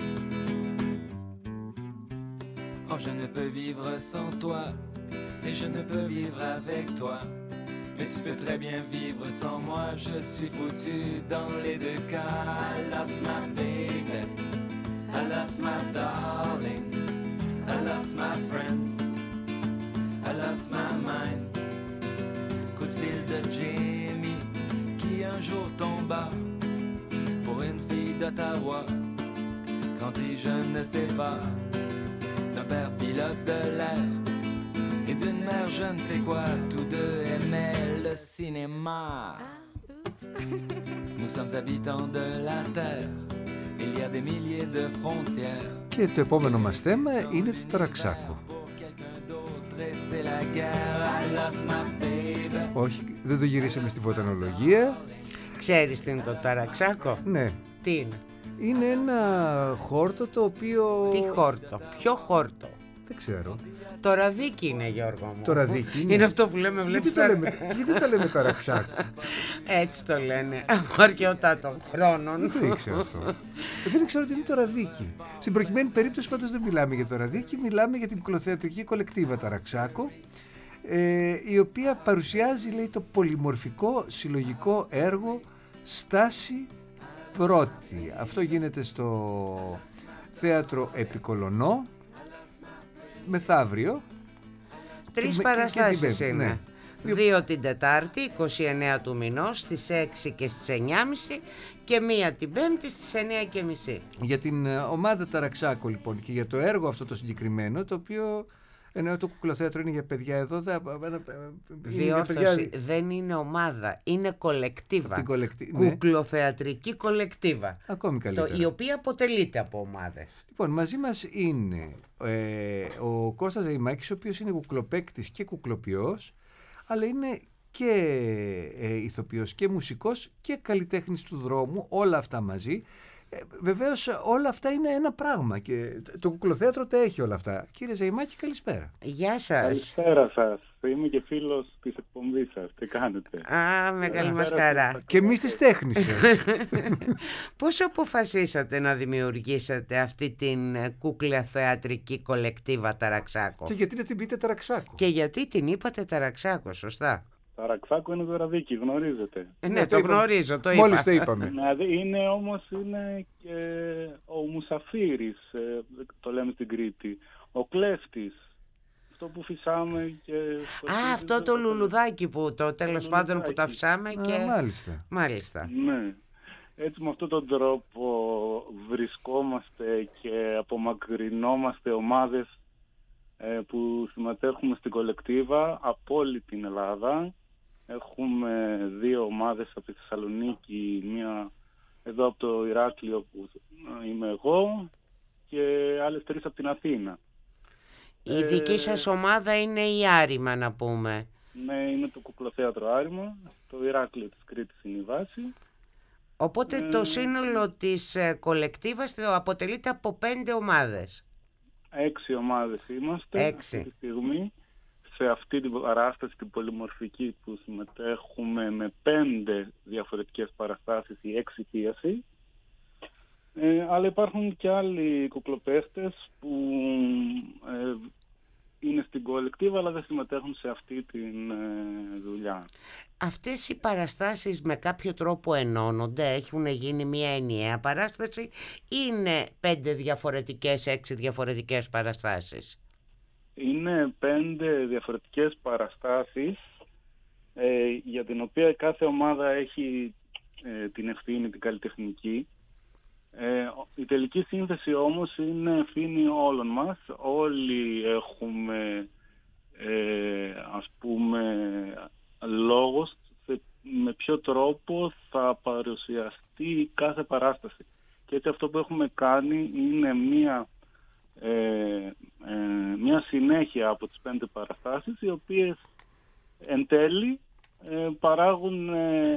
Oh, je ne peux vivre sans toi, et je ne peux vivre avec toi, mais tu peux très bien vivre sans moi, je suis foutu dans les deux cas. I lost my baby, I lost my darling, I lost my friends, I lost my mind. Coup de fil de Jamie qui un jour tomba pour une fille d'Ottawa, grandit je ne sais pas, d'un père pilote de l'air et d'une mère je ne sais quoi, tous deux aimaient le cinéma. France. Nous sommes habitants de la terre. Il y a des milliers de frontières. Και το επόμενο μας θέμα είναι το ταραξάκο. Όχι, δεν το γυρίσαμε στη βοτανολογία. Ξέρεις τι είναι το ταραξάκο? Ναι. Τι είναι? Είναι ένα χόρτο το οποίο... Τι χόρτο? Ποιο χόρτο? Δεν ξέρω. Το ραδίκι είναι, Γιώργο μου. Το ραδίκι είναι. Είναι αυτό που λέμε, βλέπεις τώρα. Γιατί το λέμε ταραξάκο? Έτσι το λένε, αρκετά των χρόνων. Δεν το ήξερα αυτό. Δεν ήξερα ότι είναι το ραδίκι. Στην προκειμένη περίπτωση πάντως δεν μιλάμε για το ραδίκι, μιλάμε για την κουκλοθεατρική κολεκτίβα Ταραξάκο, η οποία παρουσιάζει, λέει, το πολυμορφικό συλλογικό έργο Στάση Πρώτη. Αυτό γίνεται στο Θέατρο Επικολονό μεθαύριο. 3 παραστάσεις είναι. Ναι. 2 την Τετάρτη, 29 του μηνός, στις 6 και στις 9.30 και 1 την Πέμπτη στις 9.30. Για την ομάδα Ταραξάκο, λοιπόν, και για το έργο αυτό το συγκεκριμένο, το οποίο... Ενώ το κουκλοθέατρο είναι για παιδιά, εδώ Διόρθωση, δεν είναι ομάδα, είναι κολεκτίβα. Κουκλοθεατρική κολεκτίβα. Ακόμη καλύτερα. Η οποία αποτελείται από ομάδες. Λοιπόν, μαζί μας είναι ο Κώστας Ζεϊμάκης, ο οποίος είναι κουκλοπαίκτης και κουκλοποιός, αλλά είναι και ηθοποιός και μουσικός και καλλιτέχνης του δρόμου, όλα αυτά μαζί. Βεβαίως όλα αυτά είναι ένα πράγμα και το κουκλοθέατρο τα έχει όλα αυτά. Κύριε Ζεϊμάκη, καλησπέρα. Γεια σας. Καλησπέρα σας. Είμαι και φίλος της εκπομπής σας. Τι κάνετε? Α, μεγάλη μας χαρά. Και εμείς της τέχνης. Πώς αποφασίσατε να δημιουργήσετε αυτή την κουκλοθεατρική κολεκτίβα Ταραξάκο? Και γιατί να την πείτε Ταραξάκο? Και γιατί την είπατε Ταραξάκο, σωστά? Ταραξάκο είναι το ραδίκι, γνωρίζετε. Ναι, το γνωρίζω, το είπα. Μόλις το είπαμε. Είναι όμως και ο Μουσαφίρης, το λέμε στην Κρήτη, ο κλέφτης, αυτό που φυσάμε και... αυτό το λουλουδάκι που το τέλος πάντων που τα φυσάμε και... Μάλιστα. Ναι. Έτσι με αυτόν τον τρόπο βρισκόμαστε και απομακρυνόμαστε ομάδες που συμμετέχουμε στην κολεκτίβα από όλη την Ελλάδα. Έχουμε 2 ομάδες από τη Θεσσαλονίκη, μία εδώ από το Ηράκλειο που είμαι εγώ και άλλες 3 από την Αθήνα. Η δική σας ομάδα είναι η Άρημα, να πούμε. Ναι, είναι το Κουκλοθέατρο Άρημα, το Ηράκλειο της Κρήτης είναι η βάση. Οπότε το σύνολο της κολεκτίβας αποτελείται από 5 ομάδες. 6 ομάδες είμαστε αυτή τη στιγμή. Σε αυτή την παράσταση, την πολυμορφική, που συμμετέχουμε με 5 διαφορετικές παραστάσεις ή 6 πίεση. Αλλά υπάρχουν και άλλοι κουκλοπαίχτες που είναι στην κολεκτίβα αλλά δεν συμμετέχουν σε αυτή τη δουλειά. Αυτές οι παραστάσεις με κάποιο τρόπο ενώνονται, έχουν γίνει μια ενιαία παράσταση ή είναι 5 διαφορετικές, 6 διαφορετικές παραστάσεις? Είναι 5 διαφορετικές παραστάσεις για την οποία κάθε ομάδα έχει την ευθύνη, την καλλιτεχνική. Η τελική σύνθεση όμως είναι ευθύνη όλων μας. Όλοι έχουμε ας πούμε λόγος με ποιο τρόπο θα παρουσιαστεί κάθε παράσταση. Και έτσι αυτό που έχουμε κάνει είναι μια συνέχεια από τις 5 παραστάσεις, οι οποίες εν τέλει παράγουν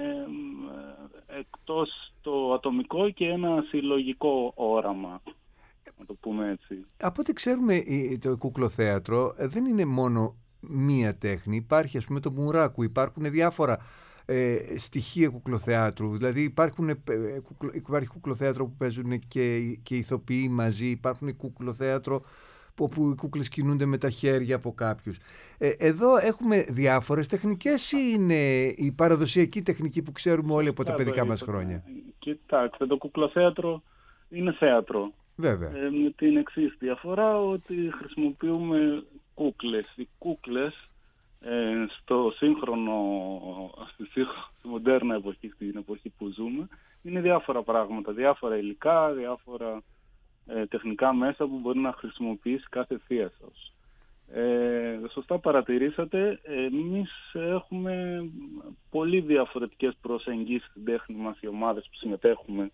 εκτός το ατομικό και ένα συλλογικό όραμα, να το πούμε έτσι. Από ό,τι ξέρουμε, το κουκλοθέατρο δεν είναι μόνο μία τέχνη. Υπάρχει, ας πούμε, το μουράκου, υπάρχουν διάφορα στοιχεία κουκλοθέατρου. Δηλαδή υπάρχει κουκλοθέατρο που παίζουν και ηθοποιοί μαζί, υπάρχουν κουκλοθέατρο όπου οι κούκλες κινούνται με τα χέρια από κάποιους. Εδώ έχουμε διάφορες τεχνικές ή είναι η παραδοσιακή τεχνική που ξέρουμε όλοι από τα παιδικά μας χρόνια? Κοιτάξτε, το κουκλοθέατρο είναι θέατρο. Βέβαια. Με την εξής διαφορά ότι χρησιμοποιούμε κούκλες. Οι κούκλες στο σύγχρονο, στη μοντέρνα εποχή, στην εποχή που ζούμε, είναι διάφορα πράγματα, διάφορα υλικά, διάφορα τεχνικά μέσα που μπορεί να χρησιμοποιήσει κάθε θείασος. Σωστά παρατηρήσατε, εμείς έχουμε πολύ διαφορετικές προσεγγίσεις στην τέχνη μας, οι ομάδες που συμμετέχουμε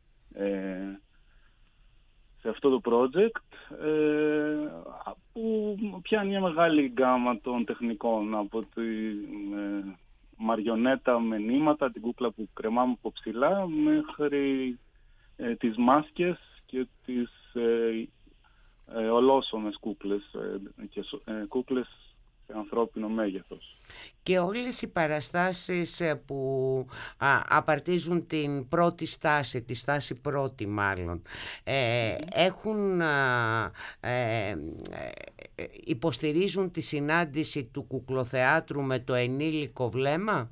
σε αυτό το project, που πιάνει μια μεγάλη γκάμα των τεχνικών, από τη μαριονέτα με νήματα, την κούκλα που κρεμάμε από ψηλά, μέχρι τις μάσκες και τις ολόσωμες κούκλες και κούκλες σε ανθρώπινο μέγεθος. Και όλες οι παραστάσεις που απαρτίζουν την πρώτη στάση, τη στάση πρώτη μάλλον, έχουν, υποστηρίζουν τη συνάντηση του κουκλοθεάτρου με το ενήλικο βλέμμα?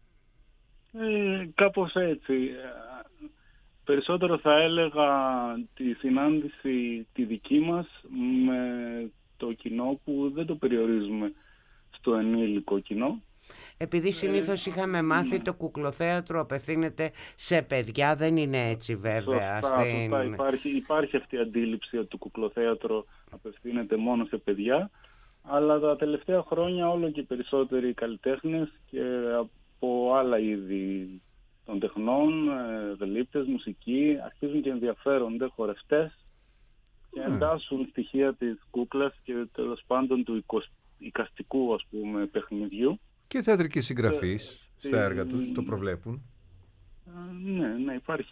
Κάπως έτσι. Περισσότερο θα έλεγα τη συνάντηση τη δική μας με το κοινό, που δεν το περιορίζουμε στο ενήλικο κοινό. Επειδή συνήθως είχαμε μάθει το κουκλοθέατρο απευθύνεται σε παιδιά, δεν είναι έτσι βέβαια. Σωστά. Υπάρχει αυτή η αντίληψη ότι το κουκλοθέατρο απευθύνεται μόνο σε παιδιά, αλλά τα τελευταία χρόνια όλο και περισσότεροι καλλιτέχνες και από άλλα είδη των τεχνών, γλύπτες, μουσική, αρχίζουν και ενδιαφέρονται, χορευτές, και εντάσσουν στοιχεία της κούκλας και τέλος πάντων του εικαστικού, ας πούμε, παιχνιδιού. Και θεατρικοί συγγραφείς στα έργα τους το προβλέπουν. Ναι,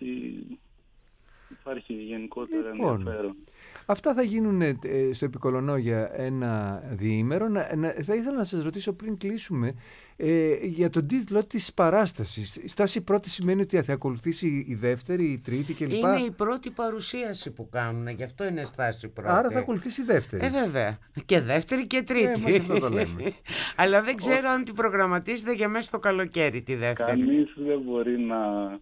υπάρχει γενικότερα ενδιαφέρον. Αυτά θα γίνουν στο Επικολονό για ένα διήμερο. Θα ήθελα να σας ρωτήσω πριν κλείσουμε για τον τίτλο της παράστασης. Η στάση πρώτη σημαίνει ότι θα ακολουθήσει η δεύτερη, η τρίτη κλπ. Είναι η πρώτη παρουσίαση που κάνουν, γι' αυτό είναι στάση πρώτη. Άρα θα ακολουθήσει η δεύτερη. Βέβαια. Και δεύτερη και τρίτη. Μα αυτό το λέμε. Αλλά δεν ξέρω αν την προγραμματίζετε για μέσα στο καλοκαίρι τη δεύτερη. Κανείς δεν μπορεί να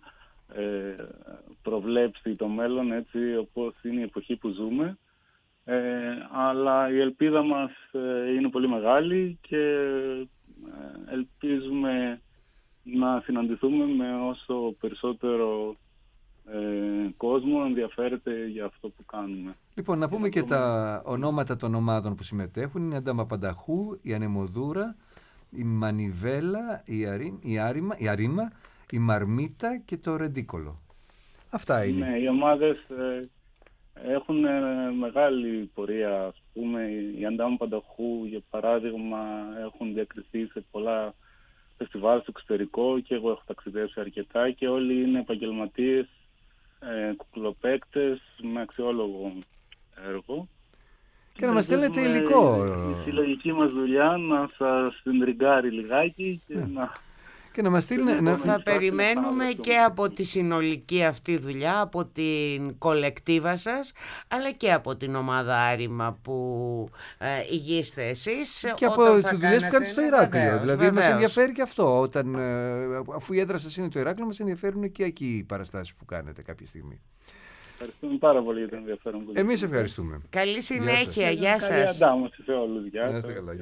προβλέψει το μέλλον έτσι όπως είναι η εποχή που ζούμε, αλλά η ελπίδα μας είναι πολύ μεγάλη και ελπίζουμε να συναντηθούμε με όσο περισσότερο κόσμο ενδιαφέρεται για αυτό που κάνουμε. Λοιπόν, να πούμε και τα ονόματα των ομάδων που συμμετέχουν. Είναι η Ανταμαπανταχού, η Ανεμοδούρα, η Μανιβέλα, η Αρίμα, η Μαρμίτα και το Ρεντίκολο. Αυτά είναι. Ναι, οι ομάδες έχουν μεγάλη πορεία. Ας πούμε, οι Ανταμαπανταχού, για παράδειγμα, έχουν διακριθεί σε πολλά φεστιβάλ στο εξωτερικό και εγώ έχω ταξιδέψει αρκετά, και όλοι είναι επαγγελματίες, κουκλοπαίκτες με αξιόλογο έργο. Και να μας στέλνετε υλικό. Η συλλογική μας δουλειά να σας συντριγκάρει λιγάκι και να μας στείλει. Θα περιμένουμε και από τη συνολική αυτή δουλειά, από την κολεκτίβα σας, αλλά και από την ομάδα Άριμα που ηγείστε εσείς. Και από τις δουλειές που κάνετε στο Ηράκλειο. Δηλαδή μας ενδιαφέρει και αυτό. Αφού η έδρα σας είναι το Ηράκλειο, μας ενδιαφέρουν και εκεί οι παραστάσεις που κάνετε κάποια στιγμή. Ευχαριστούμε πάρα πολύ για το ενδιαφέρον. Εμείς ευχαριστούμε. Καλή συνέχεια. Γεια σας. Καλή αντάμωση σε όλους. Γεια σας. Καλά.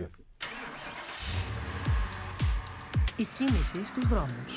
Η κίνηση στους δρόμους.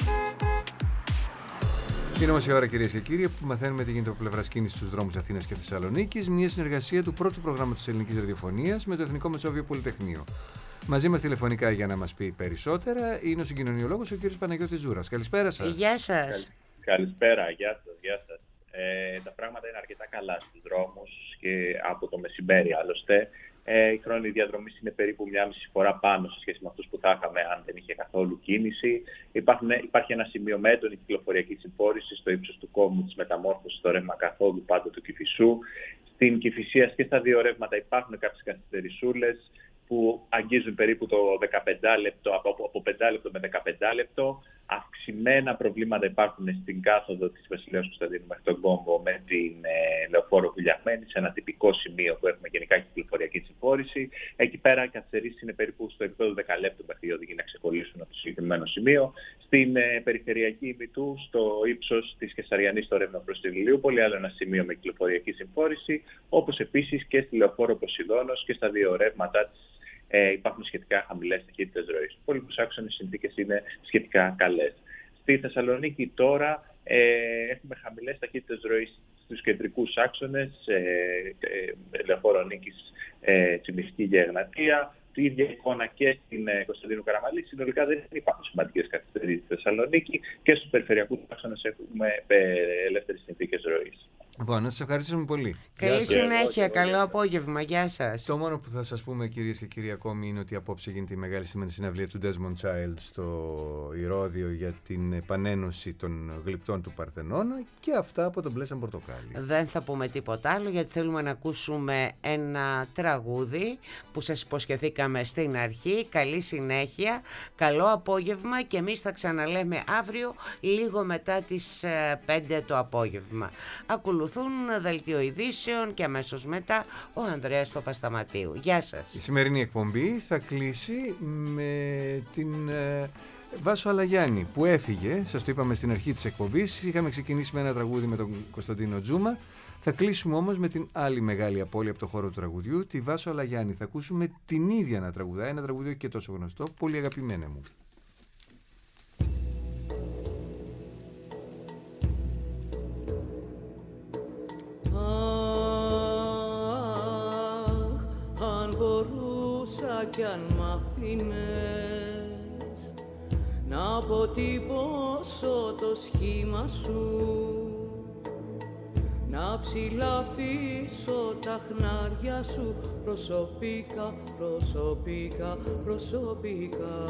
Είναι όμως η ώρα, κυρίες και κύριοι, που μαθαίνουμε τι γίνεται από πλευράς κίνησης στους δρόμους Αθήνας και Θεσσαλονίκης, μια συνεργασία του πρώτου προγράμματος της Ελληνικής Ραδιοφωνίας με το Εθνικό Μεσόβιο Πολυτεχνείο. Μαζί μας τηλεφωνικά για να μας πει περισσότερα είναι ο συγκοινωνιολόγος ο κύριος Παναγιώτης Ζούρας. Καλησπέρα σας. Γεια σας. Καλησπέρα, γεια σας. Τα πράγματα είναι αρκετά καλά στους δρόμους και από το μεσημέρι άλλωστε. Οι χρόνοι διαδρομής είναι περίπου 1,5 φορά πάνω σε σχέση με αυτούς που θα είχαμε αν δεν είχε καθόλου κίνηση. Υπάρχει ένα σημείο με έντονη κυκλοφοριακή συμφόρηση στο ύψος του κόμμου της μεταμόρφωσης στο ρεύμα καθόδου πάντο του Κηφισού. Στην Κηφισίας και στα δύο ρεύματα υπάρχουν κάποιες καθυστερησούλες που αγγίζουν περίπου το 15 λεπτό, από 5 λεπτό με 15 λεπτό. Αυξημένα προβλήματα υπάρχουν στην κάθοδο της Βασιλέως Κωνσταντίνου μέχρι τον Κόμπο με την Λεωφόρο Βουλιαγμένη, σε ένα τυπικό σημείο που έχουμε γενικά κυκλοφοριακή συμφόρηση. Εκεί πέρα οι καθυστερήσεις είναι περίπου στο επίπεδο 10 λεπτό μέχρι οι οδηγοί να ξεκολλήσουν από το συγκεκριμένο σημείο. Στην περιφερειακή ημιτού, στο ύψος της Κεσαριανής, στο ρεύμα προς τη Λιλίουπολη, άλλο ένα σημείο με κυκλοφοριακή συμφόρηση, όπως επίσης και στη Λεωφόρο Ποσειδώνος και στα δύο ρεύματα της. Υπάρχουν σχετικά χαμηλές ταχύτητες ροής. Πολύ που άξονες οι συνθήκες είναι σχετικά καλές. Στη Θεσσαλονίκη τώρα έχουμε χαμηλές ταχύτητες ροής στους κεντρικούς περιφερειακούς άξονες, Λεωφόρο Νίκης, Τσιμισκή και Εγνατία. Η ίδια εικόνα και στην Κωνσταντίνου Καραμαλή. Συνολικά δεν υπάρχουν σημαντικές καθυστερήσεις στη Θεσσαλονίκη και στους περιφερειακούς άξονες έχουμε ελεύθερες συνθήκες ροής. Λοιπόν, να σας ευχαριστήσουμε πολύ. Καλή συνέχεια, καλό απόγευμα, γεια σας. Το μόνο που θα σας πούμε, κυρίες και κύριοι, ακόμη είναι ότι απόψε γίνεται η μεγάλη σημερινή συναυλία του Desmond Child στο Ηρώδειο για την επανένωση των γλυπτών του Παρθενώνα και αυτά από τον Μπλέσαν Πορτοκάλι. Δεν θα πούμε τίποτα άλλο γιατί θέλουμε να ακούσουμε ένα τραγούδι που σας υποσχεθήκαμε στην αρχή. Καλή συνέχεια, καλό απόγευμα και εμείς θα ξαναλέμε αύριο λίγο μετά τις 5 το απόγευμα. Ακολουθούν δελτίο ειδήσεων και αμέσως μετά ο Ανδρέας Παπασταματίου. Γεια σας. Η σημερινή εκπομπή θα κλείσει με την Βάσο Αλαγιάννη που έφυγε, σας το είπαμε στην αρχή της εκπομπής. Είχαμε ξεκινήσει με ένα τραγούδι με τον Κωνσταντίνο Τζούμα. Θα κλείσουμε όμως με την άλλη μεγάλη απώλεια από το χώρο του τραγουδιού, τη Βάσο Αλαγιάννη. Θα ακούσουμε την ίδια να τραγουδάει, ένα τραγούδι και τόσο γνωστό, πολύ αγαπημένο μου. Αν μπορούσα κι αν μ' αφήνες να αποτυπώσω το σχήμα σου, να ψηλαφίσω τα χνάρια σου προσωπικά, προσωπικά, προσωπικά.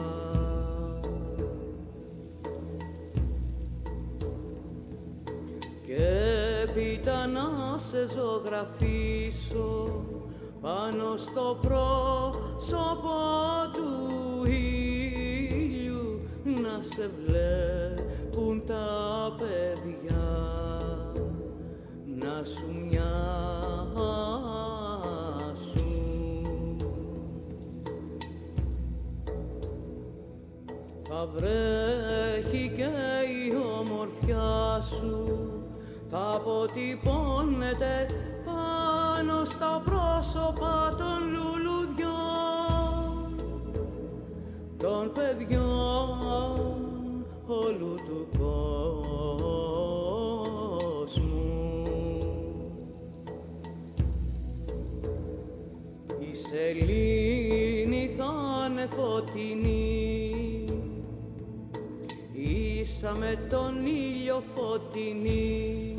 Και έπειτα να σε ζωγραφίσω πάνω στο πρόσωπο του ήλιου, να σε βλέπουν τα παιδιά, να σου μοιάσουν. Θα βρέχει και η ομορφιά σου, θα αποτυπώνεται πάνω στα πρόσωπα των λουλουδιών, των παιδιών όλου του κόσμου. Η σελήνη θα είναι φωτεινή, ίσα με τον ήλιο φωτεινή,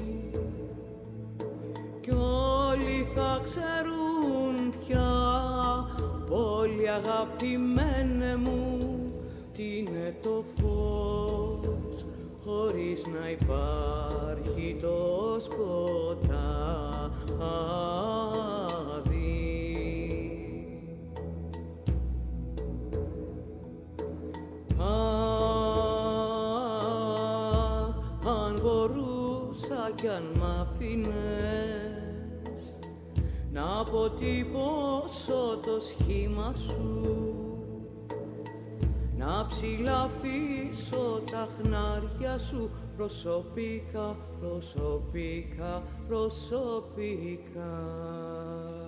κι όλοι θα ξέρουν πια, πολύ αγαπημένε μου, τι είναι το φως χωρίς να υπάρχει το σκοτάδι. Αν μπορούσα κι αν μ' αφήνες να αποτυπώσω το σχήμα σου, να ψηλαφίσω τα χνάρια σου προσωπικά, προσωπικά, προσωπικά.